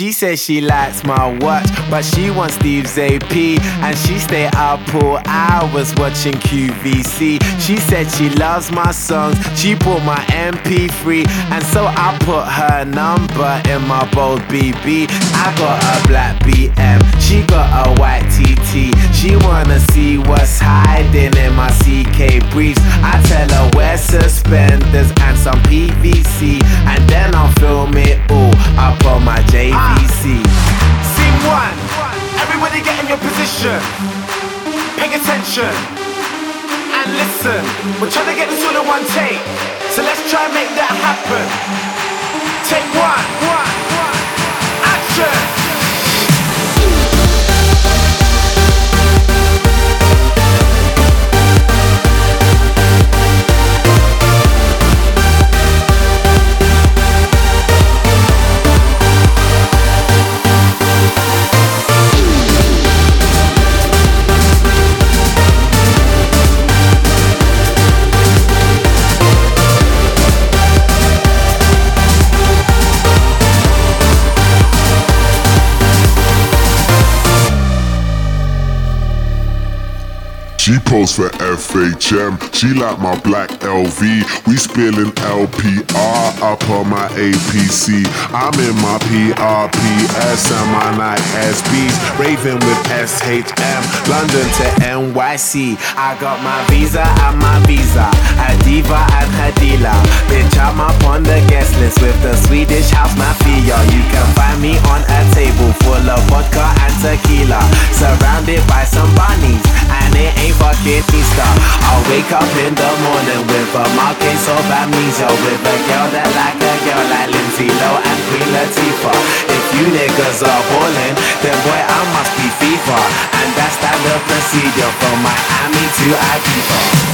She says she likes my watch, but she wants Steve's AP, and she stay up all hours watching QVC. She said she loves my songs, she bought my MP3, and so I put her number in my bold BB. I got a black BM, she got a white TT. She wanna see what's hiding in my CK briefs. I tell her wear suspenders and some PVC, and then I'll film it all up on my JVC. Scene one, everybody get in your position. Pay attention and listen. We're trying to get this all in one take, so let's try and make that happen. Take one, action. She posed for FHM, she like my black LV. We spilling LPR up on my APC. I'm in my PRPS and my Nike SBs, raving with SHM, London to NYC. I got my visa and my visa, a diva and her dealer. Bitch, I'm up on the guest list with the Swedish house mafia. You can find me on a table full of vodka and tequila, surrounded by some bunnies, and it ain't fucking Easter. I'll wake up in the morning with a marquise of amnesia, with a girl that like a girl like Lindsay Lohan and Queen Latifah. If you niggas are ballin', then boy I must be FIFA, and that's standard procedure from Miami to Ibiza.